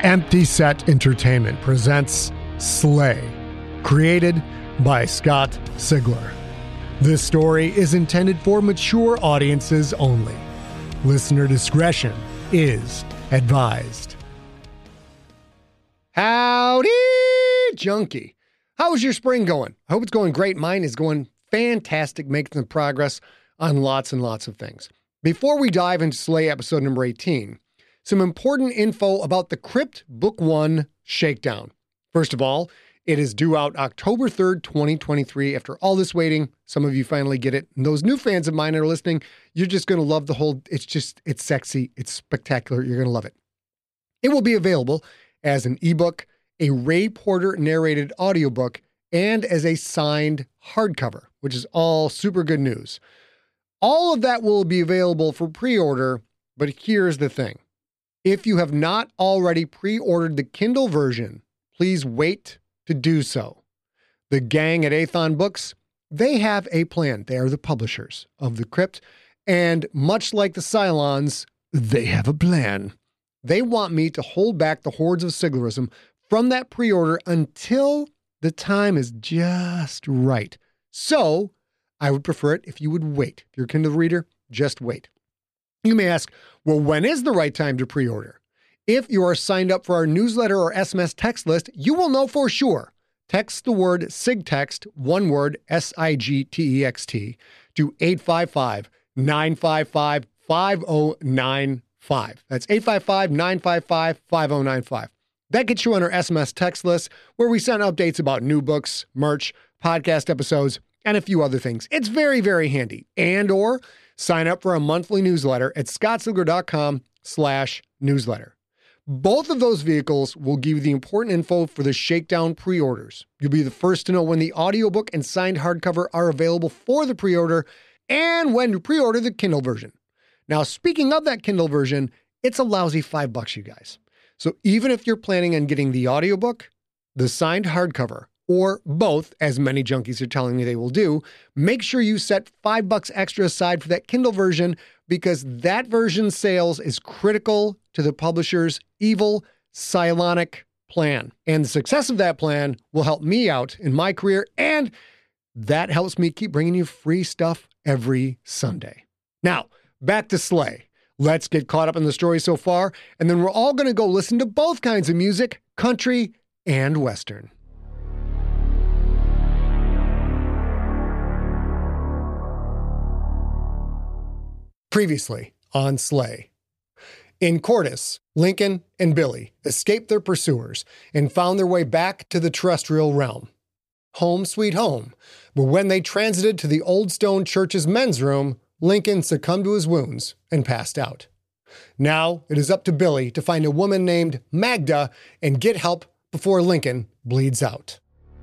Empty Set Entertainment presents Slay, created by Scott Sigler. This story is intended for mature audiences only. Listener discretion is advised. Howdy, junkie. How's your spring going? I hope it's going great. Mine is going fantastic, making some progress on lots and lots of things. Before we dive into Slay episode number 18, some important info about the Crypt Book 1 Shakedown. First of all, it is due out October 3rd, 2023. After all this waiting, some of you finally get it. And those new fans of mine that are listening, you're just going to love the whole, it's sexy, it's spectacular, you're going to love it. It will be available as an ebook, a Ray Porter narrated audiobook, and as a signed hardcover, which is all super good news. All of that will be available for pre-order, but here's the thing. If you have not already pre-ordered the Kindle version, please wait to do so. The gang at Athon Books, they have a plan. They are the publishers of The Crypt, and much like the Cylons, they have a plan. They want me to hold back the hordes of Siglerism from that pre-order until the time is just right. So, I would prefer it if you would wait. If you're a Kindle reader, just wait. You may ask, well, when is the right time to pre-order? If you are signed up for our newsletter or SMS text list, you will know for sure. Text the word SIGTEXT, one word, SIGTEXT, to 855-955-5095. That's 855-955-5095. That gets you on our SMS text list where we send updates about new books, merch, podcast episodes, and a few other things. It's very, very handy. And/or sign up for a monthly newsletter at scottsigler.com/newsletter. Both of those vehicles will give you the important info for the Shakedown pre-orders. You'll be the first to know when the audiobook and signed hardcover are available for the pre-order and when to pre-order the Kindle version. Now, speaking of that Kindle version, it's a lousy $5, you guys. So even if you're planning on getting the audiobook, the signed hardcover, or both, as many junkies are telling me they will do, make sure you set $5 extra aside for that Kindle version because that version's sales is critical to the publisher's evil, Cylonic plan. And the success of that plan will help me out in my career, and that helps me keep bringing you free stuff every Sunday. Now, back to Slay. Let's get caught up in the story so far, and then we're all going to go listen to both kinds of music, country and Western. Previously on Slay. In Cordis, Lincoln and Billy escaped their pursuers and found their way back to the terrestrial realm. Home sweet home. But when they transited to the Old Stone Church's men's room, Lincoln succumbed to his wounds and passed out. Now it is up to Billy to find a woman named Magda and get help before Lincoln bleeds out.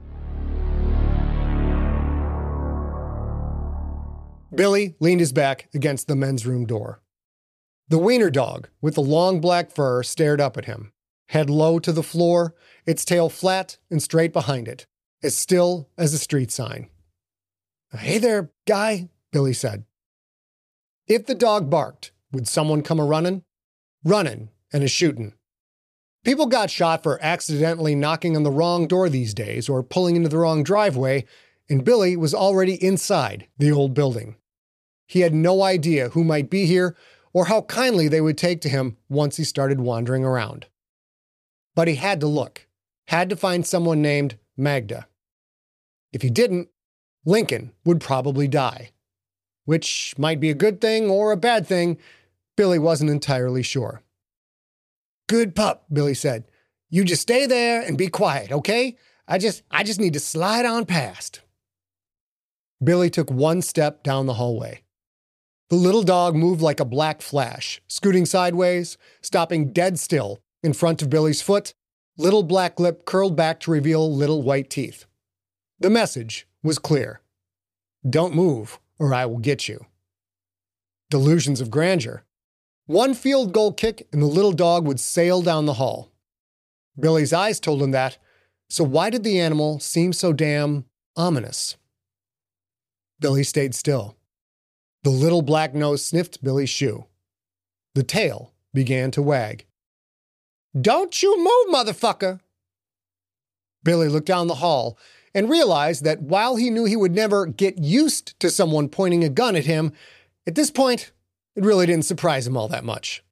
Billy leaned his back against the men's room door. The wiener dog, with the long black fur, stared up at him, head low to the floor, its tail flat and straight behind it, as still as a street sign. "Hey there, guy," Billy said. If the dog barked, would someone come a-running? Running and a-shooting. People got shot for accidentally knocking on the wrong door these days or pulling into the wrong driveway, and Billy was already inside the old building. He had no idea who might be here or how kindly they would take to him once he started wandering around. But he had to look, had to find someone named Magda. If he didn't, Lincoln would probably die. Which might be a good thing or a bad thing, Billy wasn't entirely sure. "Good pup," Billy said. "You just stay there and be quiet, okay? I just need to slide on past." Billy took one step down the hallway. The little dog moved like a black flash, scooting sideways, stopping dead still in front of Billy's foot, little black lip curled back to reveal little white teeth. The message was clear. Don't move, or I will get you. Delusions of grandeur. One field goal kick and the little dog would sail down the hall. Billy's eyes told him that, so why did the animal seem so damn ominous? Billy stayed still. The little black nose sniffed Billy's shoe. The tail began to wag. Don't you move, motherfucker! Billy looked down the hall and realized that while he knew he would never get used to someone pointing a gun at him, at this point, it really didn't surprise him all that much.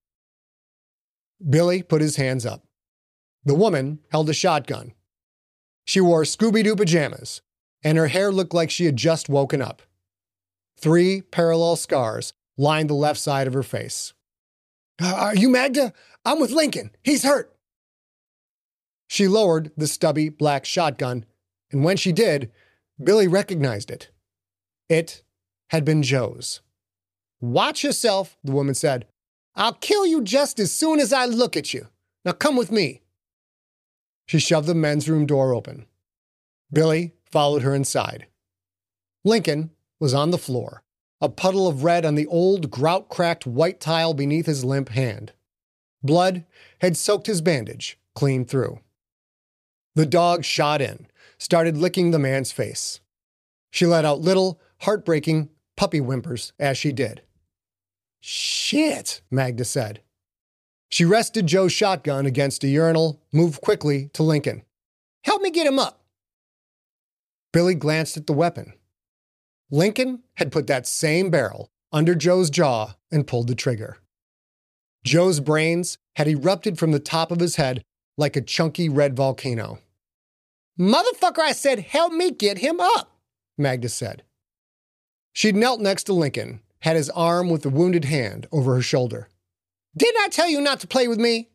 Billy put his hands up. The woman held a shotgun. She wore Scooby-Doo pajamas, and her hair looked like she had just woken up. 3 parallel scars lined the left side of her face. Are you Magda? I'm with Lincoln. He's hurt. She lowered the stubby black shotgun, and when she did, Billy recognized it. It had been Joe's. Watch yourself, the woman said. I'll kill you just as soon as I look at you. Now come with me. She shoved the men's room door open. Billy followed her inside. Lincoln was on the floor, a puddle of red on the old, grout-cracked white tile beneath his limp hand. Blood had soaked his bandage clean through. The dog shot in, started licking the man's face. She let out little, heartbreaking puppy whimpers as she did. Shit, Magda said. She rested Joe's shotgun against a urinal, moved quickly to Lincoln. Help me get him up. Billy glanced at the weapon. Lincoln had put that same barrel under Joe's jaw and pulled the trigger. Joe's brains had erupted from the top of his head like a chunky red volcano. Motherfucker, I said, help me get him up, Magda said. She'd knelt next to Lincoln, had his arm with the wounded hand over her shoulder. Didn't I tell you not to play with me?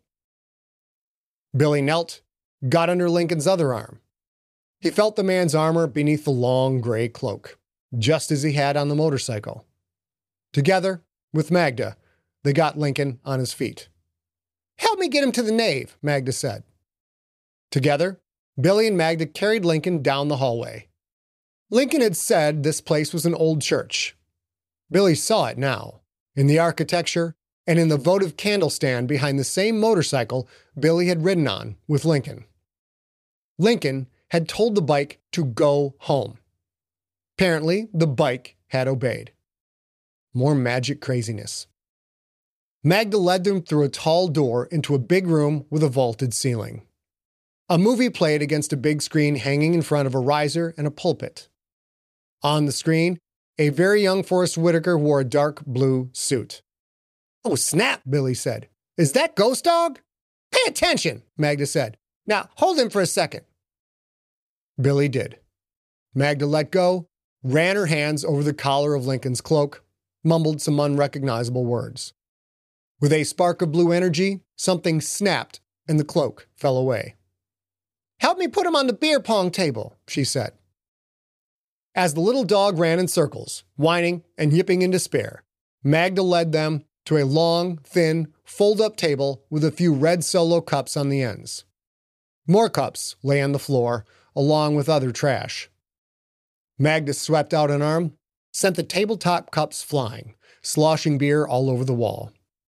Billy knelt, got under Lincoln's other arm. He felt the man's armor beneath the long gray cloak, just as he had on the motorcycle. Together, with Magda, they got Lincoln on his feet. Help me get him to the nave, Magda said. Together, Billy and Magda carried Lincoln down the hallway. Lincoln had said this place was an old church. Billy saw it now, in the architecture and in the votive candle stand behind the same motorcycle Billy had ridden on with Lincoln. Lincoln had told the bike to go home. Apparently, the bike had obeyed. More magic craziness. Magda led them through a tall door into a big room with a vaulted ceiling. A movie played against a big screen hanging in front of a riser and a pulpit. On the screen, a very young Forrest Whitaker wore a dark blue suit. Oh, snap, Billy said. Is that Ghost Dog? Pay attention, Magda said. Now, hold him for a second. Billy did. Magda let go, ran her hands over the collar of Lincoln's cloak, mumbled some unrecognizable words. With a spark of blue energy, something snapped and the cloak fell away. Help me put him on the beer pong table, she said. As the little dog ran in circles, whining and yipping in despair, Magda led them to a long, thin, fold-up table with a few red Solo cups on the ends. More cups lay on the floor, along with other trash. Magda swept out an arm, sent the tabletop cups flying, sloshing beer all over the wall.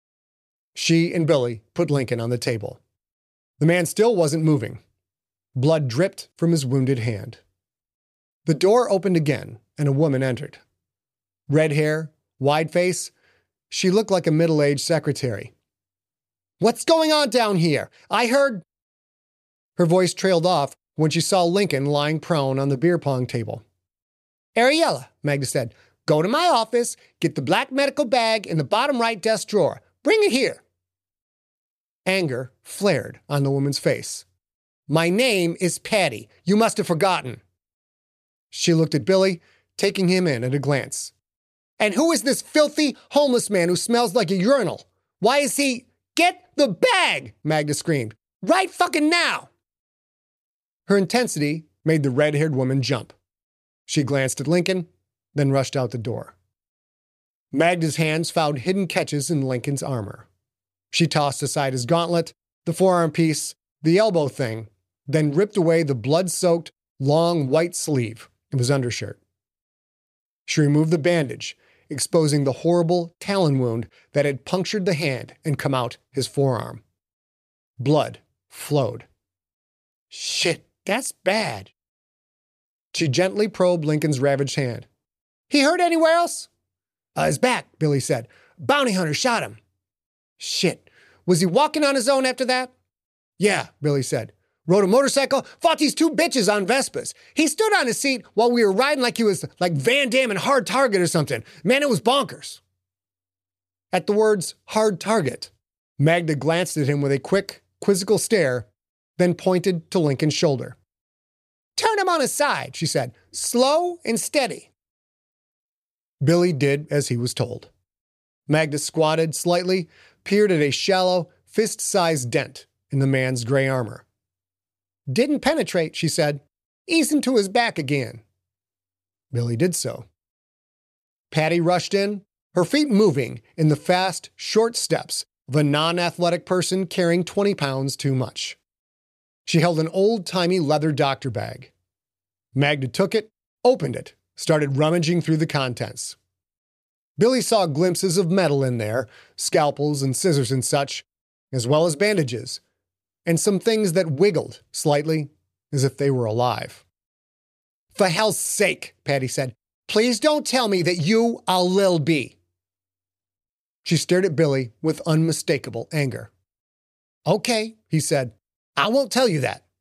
She and Billy put Lincoln on the table. The man still wasn't moving. Blood dripped from his wounded hand. The door opened again, and a woman entered. Red hair, wide face, she looked like a middle-aged secretary. What's going on down here? I heard... Her voice trailed off when she saw Lincoln lying prone on the beer pong table. Ariella, Magda said, go to my office, get the black medical bag in the bottom right desk drawer. Bring it here. Anger flared on the woman's face. My name is Patty. You must have forgotten. She looked at Billy, taking him in at a glance. And who is this filthy, homeless man who smells like a urinal? Why is he... Get the bag, Magda screamed. Right fucking now. Her intensity made the red-haired woman jump. She glanced at Lincoln, then rushed out the door. Magda's hands found hidden catches in Lincoln's armor. She tossed aside his gauntlet, the forearm piece, the elbow thing, then ripped away the blood-soaked, long white sleeve of his undershirt. She removed the bandage, exposing the horrible talon wound that had punctured the hand and come out his forearm. Blood flowed. Shit, that's bad. She gently probed Lincoln's ravaged hand. He hurt anywhere else? His back, Billy said. Bounty hunter shot him. Shit. Was he walking on his own after that? Yeah, Billy said. Rode a motorcycle, fought these two bitches on Vespas. He stood on his seat while we were riding like he was like Van Damme and Hard Target or something. Man, it was bonkers. At the words hard target, Magda glanced at him with a quick, quizzical stare, then pointed to Lincoln's shoulder. Turn him on his side, she said, slow and steady. Billy did as he was told. Magda squatted slightly, peered at a shallow, fist-sized dent in the man's gray armor. Didn't penetrate, she said. Ease him to his back again. Billy did so. Patty rushed in, her feet moving in the fast, short steps of a non-athletic person carrying 20 pounds too much. She held an old-timey leather doctor bag. Magda took it, opened it, started rummaging through the contents. Billy saw glimpses of metal in there, scalpels and scissors and such, as well as bandages, and some things that wiggled slightly as if they were alive. For hell's sake, Patty said, please don't tell me that you are Lil B. She stared at Billy with unmistakable anger. Okay, he said, I won't tell you that.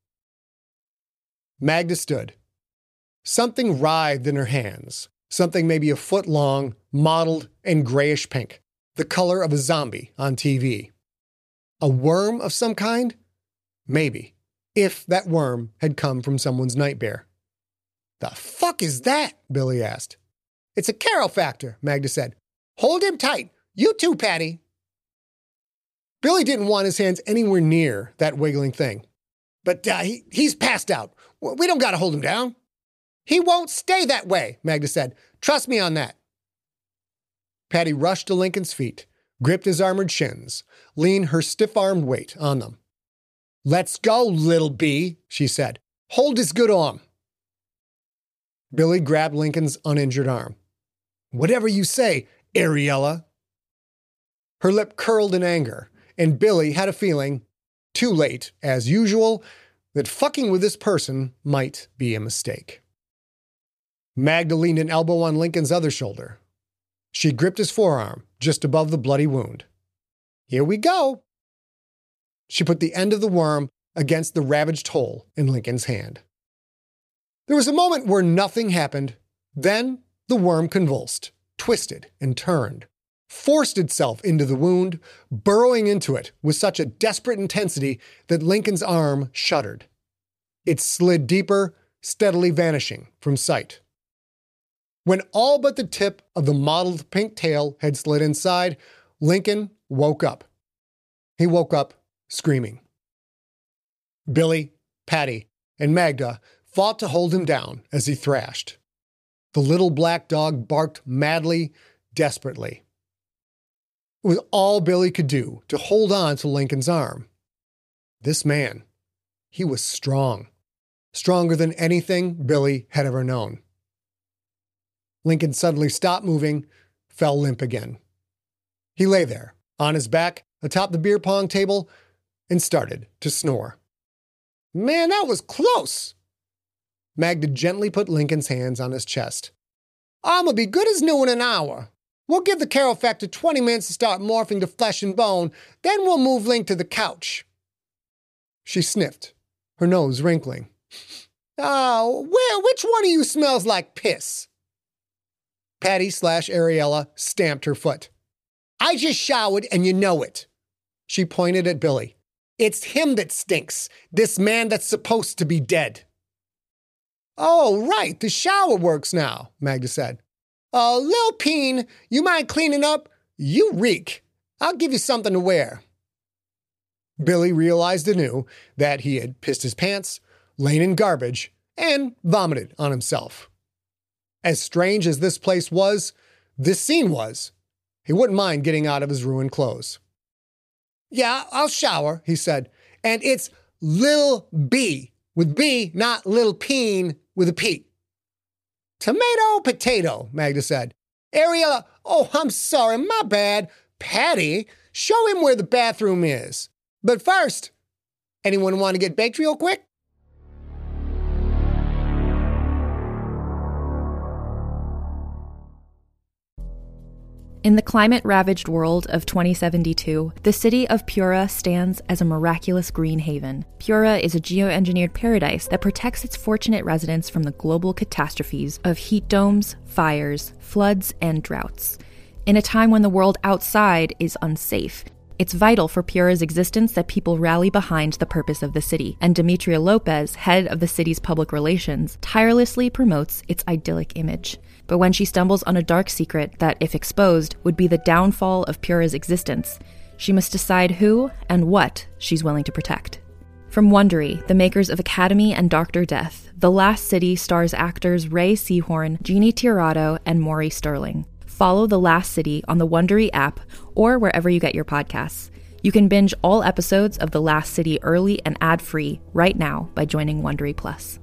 Magda stood. Something writhed in her hands, something maybe a foot long, mottled and grayish pink, the color of a zombie on TV. A worm of some kind? Maybe, if that worm had come from someone's nightmare. The fuck is that? Billy asked. It's a Carofactor, Magda said. Hold him tight. You too, Patty. Billy didn't want his hands anywhere near that wiggling thing. But he's passed out. We don't got to hold him down. He won't stay that way, Magda said. Trust me on that. Patty rushed to Lincoln's feet, gripped his armored shins, leaned her stiff-armed weight on them. Let's go, little B, she said. Hold his good arm. Billy grabbed Lincoln's uninjured arm. Whatever you say, Ariella. Her lip curled in anger, and Billy had a feeling, too late, as usual, that fucking with this person might be a mistake. Magda leaned an elbow on Lincoln's other shoulder. She gripped his forearm, just above the bloody wound. Here we go. She put the end of the worm against the ravaged hole in Lincoln's hand. There was a moment where nothing happened. Then the worm convulsed, twisted and turned, forced itself into the wound, burrowing into it with such a desperate intensity that Lincoln's arm shuddered. It slid deeper, steadily vanishing from sight. When all but the tip of the mottled pink tail had slid inside, Lincoln woke up. He woke up screaming. Billy, Patty, and Magda fought to hold him down as he thrashed. The little black dog barked madly, desperately. It was all Billy could do to hold on to Lincoln's arm. This man, he was strong. Stronger than anything Billy had ever known. Lincoln suddenly stopped moving, fell limp again. He lay there, on his back, atop the beer pong table, and started to snore. Man, that was close! Magda gently put Lincoln's hands on his chest. I'm gonna be good as new in an hour. We'll give the Carofactor 20 minutes to start morphing to flesh and bone, then we'll move Link to the couch. She sniffed, her nose wrinkling. Oh, which one of you smells like piss? Patty/Ariella stamped her foot. I just showered and you know it. She pointed at Billy. It's him that stinks, this man that's supposed to be dead. Oh, right, the shower works now, Magda said. Lil Peen, you mind cleaning up? You reek. I'll give you something to wear. Billy realized anew that he had pissed his pants, lain in garbage, and vomited on himself. As strange as this place was, this scene was, he wouldn't mind getting out of his ruined clothes. Yeah, I'll shower, he said. And it's Lil B, with B, not Lil Peen, with a P. Tomato, potato, Magda said. Ariella, oh, I'm sorry, my bad. Patty, show him where the bathroom is. But first, anyone want to get baked real quick? In the climate-ravaged world of 2072, the city of Pura stands as a miraculous green haven. Pura is a geoengineered paradise that protects its fortunate residents from the global catastrophes of heat domes, fires, floods, and droughts. In a time when the world outside is unsafe, it's vital for Pura's existence that people rally behind the purpose of the city, and Demetria Lopez, head of the city's public relations, tirelessly promotes its idyllic image. But when she stumbles on a dark secret that, if exposed, would be the downfall of Pura's existence, she must decide who and what she's willing to protect. From Wondery, the makers of Academy and Dr. Death, The Last City stars actors Ray Seahorn, Jeannie Tirado, and Maury Sterling. Follow The Last City on the Wondery app or wherever you get your podcasts. You can binge all episodes of The Last City early and ad-free right now by joining Wondery Plus.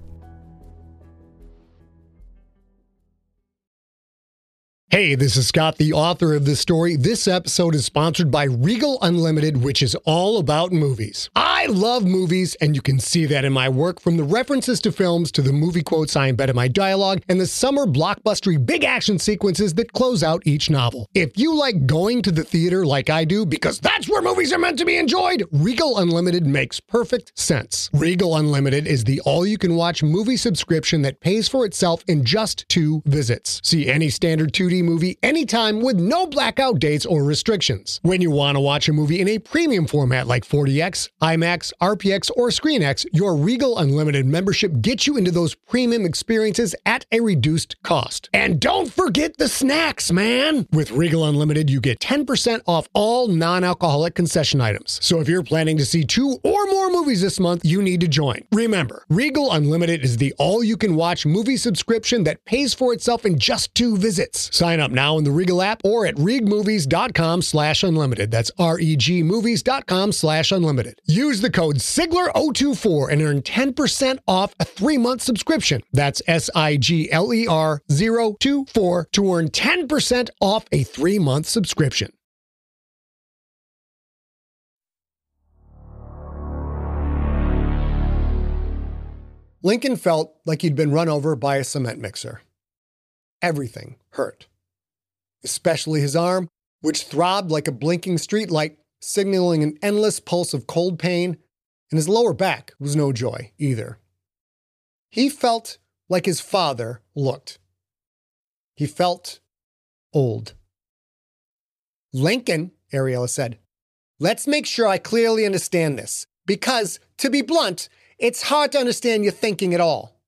Hey, this is Scott, the author of this story. This episode is sponsored by Regal Unlimited, which is all about movies. I love movies, and you can see that in my work, from the references to films to the movie quotes I embed in my dialogue and the summer blockbustery big action sequences that close out each novel. If you like going to the theater like I do, because that's where movies are meant to be enjoyed, Regal Unlimited makes perfect sense. Regal Unlimited is the all-you-can-watch movie subscription that pays for itself in just 2 visits. See any standard 2D movie anytime with no blackout dates or restrictions. When you want to watch a movie in a premium format like 40X, IMAX, RPX, or ScreenX, your Regal Unlimited membership gets you into those premium experiences at a reduced cost. And don't forget the snacks, man! With Regal Unlimited, you get 10% off all non-alcoholic concession items. So if you're planning to see 2 or more movies this month, you need to join. Remember, Regal Unlimited is the all-you-can-watch movie subscription that pays for itself in just 2 visits. Sign up now in the Regal app or at regmovies.com/unlimited. That's regmovies.com/unlimited. Use the code SIGLER024 and earn 10% off a 3-month subscription. That's SIGLER024 to earn 10% off a 3-month subscription. Lincoln felt like he'd been run over by a cement mixer. Everything hurt. Especially his arm, which throbbed like a blinking streetlight, signaling an endless pulse of cold pain, and his lower back was no joy either. He felt like his father looked. He felt old. "Lincoln," Ariella said, "let's make sure I clearly understand this, because, to be blunt, it's hard to understand your thinking at all."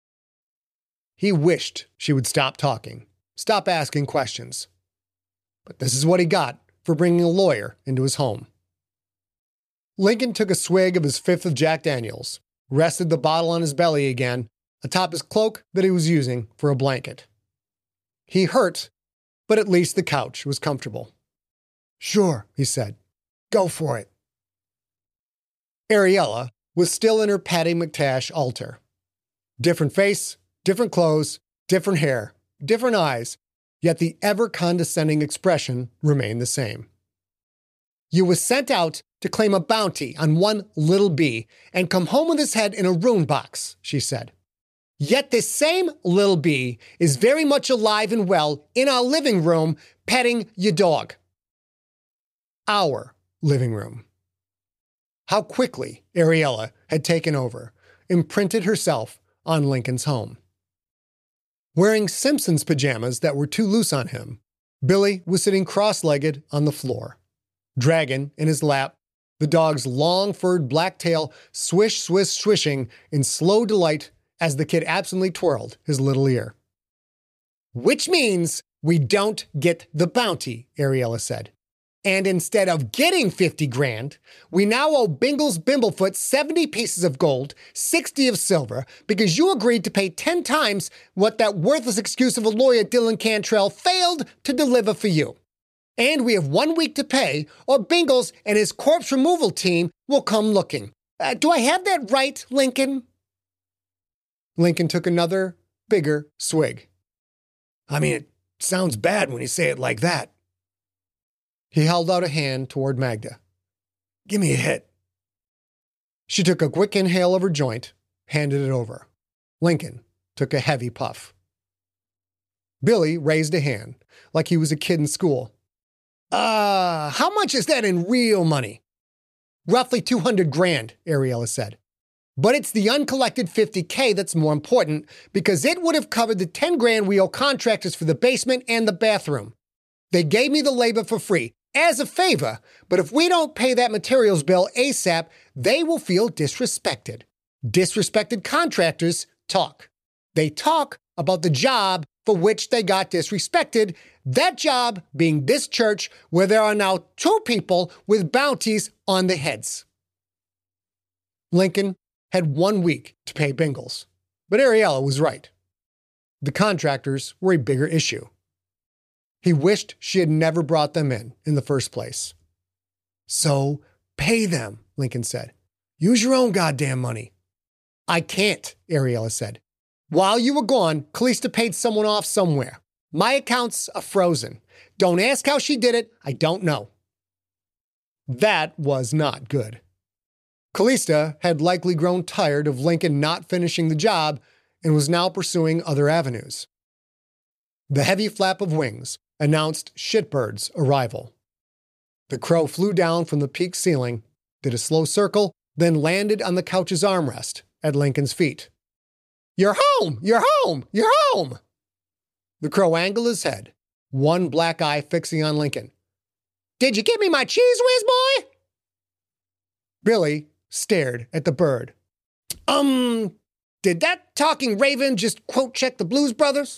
He wished she would stop talking, stop asking questions. But this is what he got for bringing a lawyer into his home. Lincoln took a swig of his 5th of Jack Daniels, rested the bottle on his belly again, atop his cloak that he was using for a blanket. He hurt, but at least the couch was comfortable. "Sure," he said. "Go for it." Ariella was still in her Patty McTash altar. Different face, different clothes, different hair, different eyes, yet the ever-condescending expression remained the same. "You was sent out to claim a bounty on one little bee and come home with his head in a rune box," she said. "Yet this same little bee is very much alive and well in our living room petting your dog." Our living room. How quickly Ariella had taken over, imprinted herself on Lincoln's home. Wearing Simpsons pajamas that were too loose on him, Billy was sitting cross-legged on the floor. Dragon in his lap, the dog's long furred black tail swish, swish, swishing in slow delight as the kid absently twirled his little ear. "Which means we don't get the bounty," Ariella said. "And instead of getting 50 grand, we now owe Bingles Bimblefoot 70 pieces of gold, 60 of silver, because you agreed to pay 10 times what that worthless excuse of a lawyer Dylan Cantrell failed to deliver for you. And we have 1 week to pay, or Bingles and his corpse removal team will come looking. Do I have that right, Lincoln?" Lincoln took another, bigger swig. "I mean, it sounds bad when you say it like that." He held out a hand toward Magda. "Give me a hit." She took a quick inhale of her joint, handed it over. Lincoln took a heavy puff. Billy raised a hand, like he was a kid in school. How much is that in real money? Roughly 200 grand, Ariella said. But it's the uncollected $50K that's more important because it would have covered the 10 grand we owe contractors for the basement and the bathroom. They gave me the labor for free, as a favor, but if we don't pay that materials bill ASAP, they will feel disrespected. Disrespected contractors talk. They talk about the job for which they got disrespected, that job being this church where there are now 2 people with bounties on their heads. Lincoln had 1 week to pay Bingles, but Ariella was right. The contractors were a bigger issue. He wished she had never brought them in the first place. So, pay them, Lincoln said. Use your own goddamn money. I can't, Ariella said. While you were gone, Callista paid someone off somewhere. My accounts are frozen. Don't ask how she did it. I don't know. That was not good. Callista had likely grown tired of Lincoln not finishing the job and was now pursuing other avenues. The heavy flap of wings announced Shitbird's arrival. The crow flew down from the peak ceiling, did a slow circle, then landed on the couch's armrest at Lincoln's feet. You're home! You're home! You're home! The crow angled his head, one black eye fixing on Lincoln. Did you give me my cheese whiz, boy? Billy stared at the bird. Did that talking raven just quote check the Blues Brothers?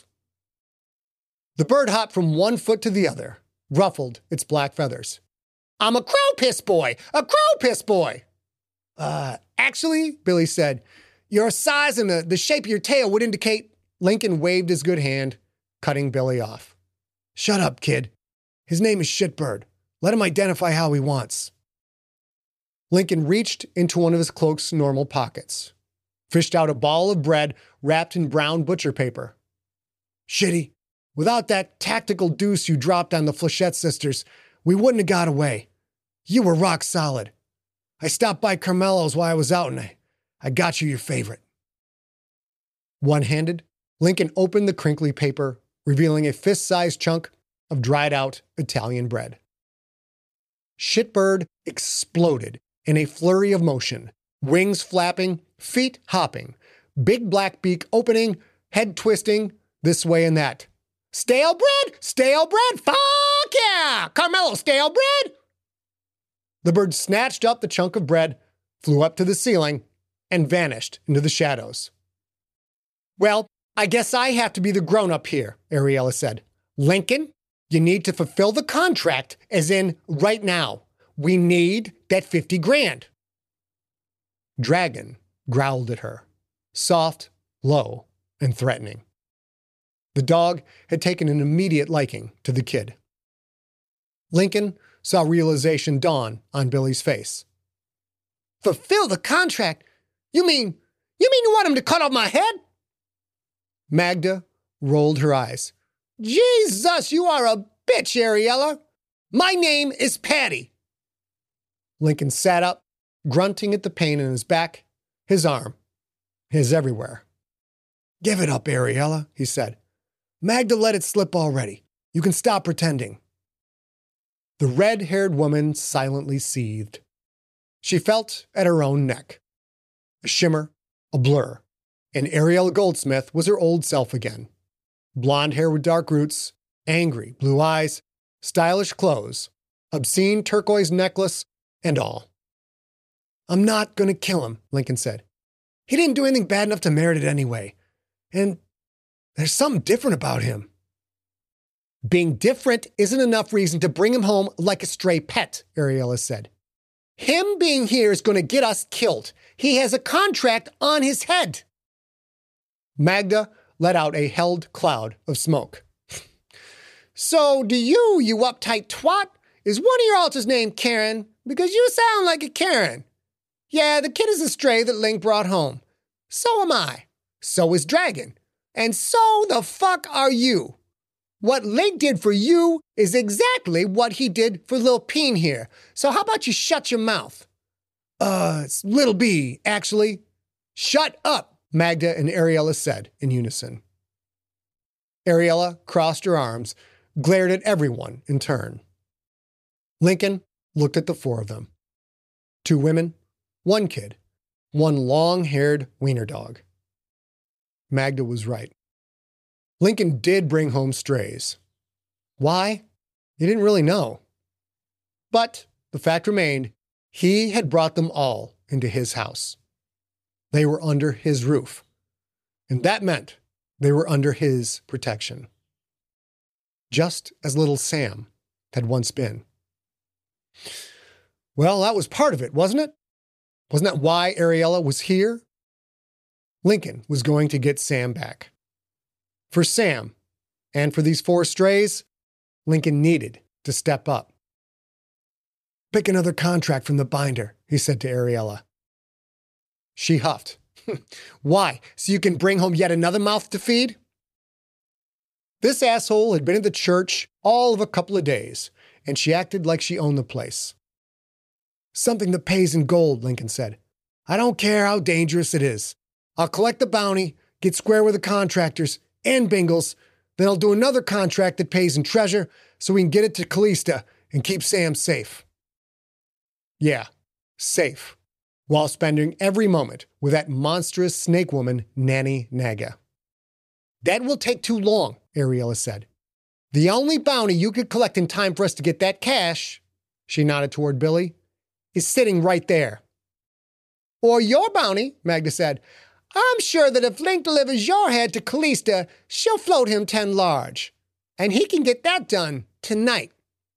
The bird hopped from one foot to the other, ruffled its black feathers. I'm a crow piss boy! A crow piss boy! Actually, Billy said, your size and the shape of your tail would indicate... Lincoln waved his good hand, cutting Billy off. Shut up, kid. His name is Shitbird. Let him identify how he wants. Lincoln reached into one of his cloak's normal pockets, fished out a ball of bread wrapped in brown butcher paper. Shitty, without that tactical deuce you dropped on the Flechette sisters, we wouldn't have got away. You were rock solid. I stopped by Carmelo's while I was out and I got you your favorite. One-handed, Lincoln opened the crinkly paper, revealing a fist-sized chunk of dried-out Italian bread. Shitbird exploded in a flurry of motion, wings flapping, feet hopping, big black beak opening, head twisting, this way and that. Stale bread! Stale bread! Fuck yeah! Carmelo, stale bread! The bird snatched up the chunk of bread, flew up to the ceiling, and vanished into the shadows. Well, I guess I have to be the grown-up here, Ariella said. Lincoln, you need to fulfill the contract, as in right now. We need that 50 grand. Dragon growled at her, soft, low, and threatening. The dog had taken an immediate liking to the kid. Lincoln saw realization dawn on Billy's face. Fulfill the contract? You mean you want him to cut off my head? Magda rolled her eyes. Jesus, you are a bitch, Ariella. My name is Patty. Lincoln sat up, grunting at the pain in his back, his arm, his everywhere. Give it up, Ariella, he said. Magda let it slip already. You can stop pretending. The red-haired woman silently seethed. She felt at her own neck. A shimmer, a blur, and Ariella Goldsmith was her old self again. Blonde hair with dark roots, angry blue eyes, stylish clothes, obscene turquoise necklace, and all. I'm not going to kill him, Lincoln said. He didn't do anything bad enough to merit it anyway. And there's something different about him. Being different isn't enough reason to bring him home like a stray pet, Ariella said. Him being here is going to get us killed. He has a contract on his head. Magda let out a held cloud of smoke. So do you uptight twat? Is one of your alters named Karen? Because you sound like a Karen. Yeah, the kid is a stray that Link brought home. So am I. So is Dragon. And so the fuck are you. What Link did for you is exactly what he did for Lil Peen here. So how about you shut your mouth? It's Little B, actually. Shut up, Magda and Ariella said in unison. Ariella crossed her arms, glared at everyone in turn. Lincoln looked at the four of them. 2 women, 1 kid, 1 long-haired wiener dog. Magda was right. Lincoln did bring home strays. Why? He didn't really know. But the fact remained, he had brought them all into his house. They were under his roof, and that meant they were under his protection. Just as little Sam had once been. Well, that was part of it, wasn't it? Wasn't that why Ariella was here? Lincoln was going to get Sam back. For Sam, and for these 4 strays, Lincoln needed to step up. Pick another contract from the binder, he said to Ariella. She huffed. Why? So you can bring home yet another mouth to feed? This asshole had been at the church all of a couple of days, and she acted like she owned the place. Something that pays in gold, Lincoln said. I don't care how dangerous it is. I'll collect the bounty, get square with the contractors and Bingles, then I'll do another contract that pays in treasure so we can get it to Callista and keep Sam safe. Yeah, safe, while spending every moment with that monstrous snake woman, Nanny Naga. That will take too long, Ariella said. The only bounty you could collect in time for us to get that cash, she nodded toward Billy, is sitting right there. Or your bounty, Magda said. I'm sure that if Link delivers your head to Callista, she'll float him 10 large. And he can get that done tonight.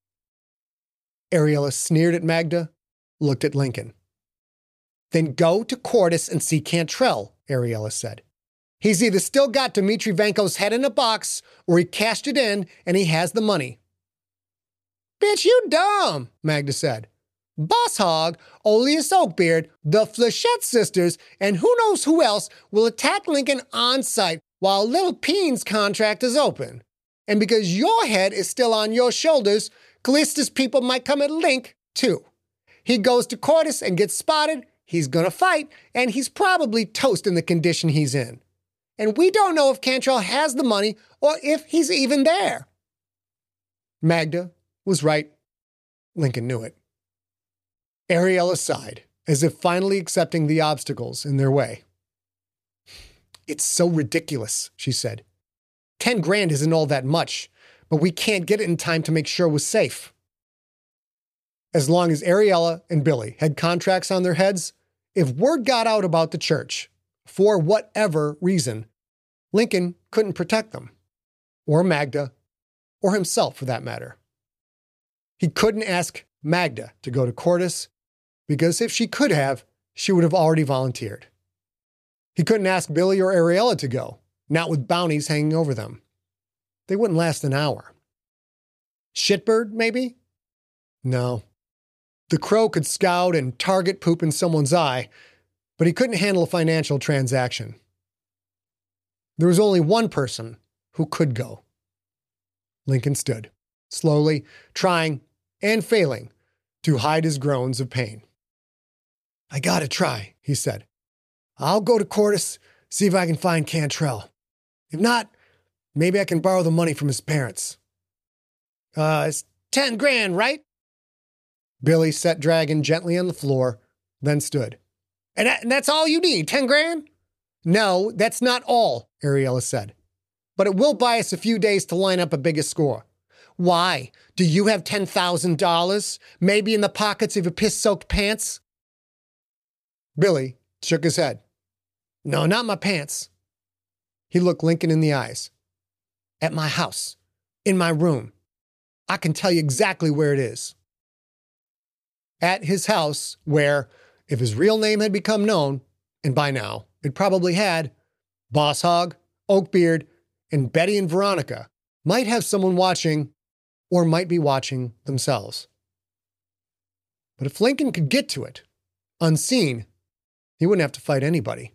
Ariella sneered at Magda, looked at Lincoln. Then go to Cordis and see Cantrell, Ariella said. He's either still got Dmitri Vanko's head in a box, or he cashed it in and he has the money. Bitch, you dumb, Magda said. Boss Hogg, Oleus Oakbeard, the Flechette sisters, and who knows who else will attack Lincoln on sight while Little Peen's contract is open. And because your head is still on your shoulders, Callista's people might come at Link, too. He goes to Cordis and gets spotted, he's gonna fight, and he's probably toast in the condition he's in. And we don't know if Cantrell has the money or if he's even there. Magda was right. Lincoln knew it. Ariella sighed, as if finally accepting the obstacles in their way. It's so ridiculous, she said. 10 grand isn't all that much, but we can't get it in time to make sure we're safe. As long as Ariella and Billy had contracts on their heads, if word got out about the church, for whatever reason, Lincoln couldn't protect them, or Magda, or himself for that matter. He couldn't ask Magda to go to Cordis, because if she could have, she would have already volunteered. He couldn't ask Billy or Ariella to go, not with bounties hanging over them. They wouldn't last an hour. Shitbird, maybe? No. The Crow could scout and target poop in someone's eye, but he couldn't handle a financial transaction. There was only one person who could go. Lincoln stood, slowly, trying and failing to hide his groans of pain. I gotta try, he said. I'll go to Cordis, see if I can find Cantrell. If not, maybe I can borrow the money from his parents. It's 10 grand, right? Billy set Dragon gently on the floor, then stood. And that's all you need, 10 grand? No, that's not all, Ariella said. But it will buy us a few days to line up a bigger score. Why? Do you have $10,000? Maybe in the pockets of your piss-soaked pants? Billy shook his head. No, not my pants. He looked Lincoln in the eyes. At my house. In my room. I can tell you exactly where it is. At his house, where, if his real name had become known, and by now it probably had, Boss Hogg, Oakbeard, and Betty and Veronica might have someone watching, or might be watching themselves. But if Lincoln could get to it, unseen, he wouldn't have to fight anybody.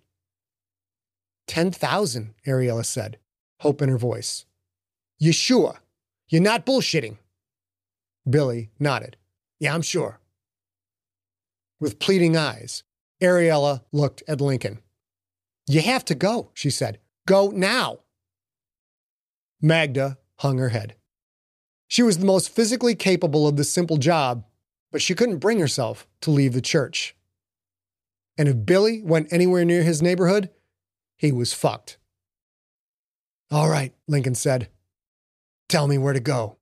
10,000, Ariella said, hope in her voice. You sure? You're not bullshitting? Billy nodded. Yeah, I'm sure. With pleading eyes, Ariella looked at Lincoln. You have to go, she said. Go now. Magda hung her head. She was the most physically capable of the simple job, but she couldn't bring herself to leave the church. And if Billy went anywhere near his neighborhood, he was fucked. "All right," Lincoln said. "Tell me where to go."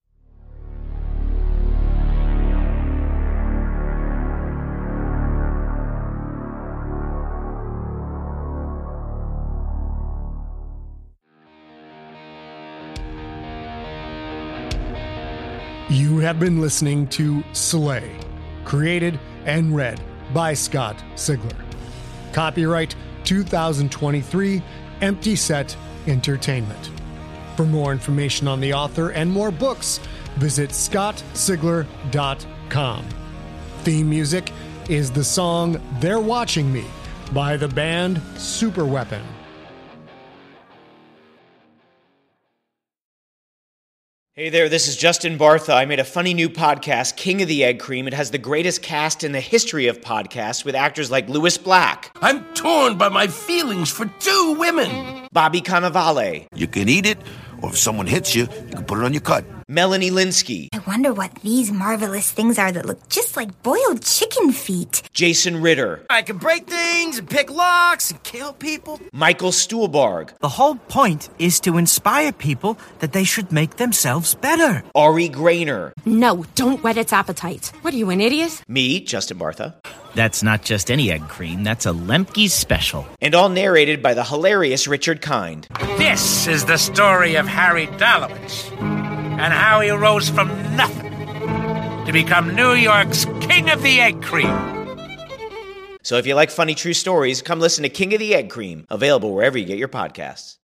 You have been listening to Slay, created and read by Scott Sigler. Copyright 2023, Empty Set Entertainment. For more information on the author and more books, visit scottsigler.com. Theme music is the song "They're Watching Me" by the band Superweapon. Hey there, this is Justin Bartha. I made a funny new podcast, King of the Egg Cream. It has the greatest cast in the history of podcasts with actors like Louis Black. I'm torn by my feelings for two women. Bobby Cannavale. You can eat it, or if someone hits you, you can put it on your cut. Melanie Linsky. I wonder what these marvelous things are that look just like boiled chicken feet. Jason Ritter. I can break things and pick locks and kill people. Michael Stuhlbarg. The whole point is to inspire people that they should make themselves better. Ari Grainer. No, don't whet its appetite. What are you, an idiot? Me, Justin Bartha. That's not just any egg cream, that's a Lemke's special. And all narrated by the hilarious Richard Kind. This is the story of Harry Dalowitz and how he rose from nothing to become New York's King of the Egg Cream. So if you like funny true stories, come listen to King of the Egg Cream, available wherever you get your podcasts.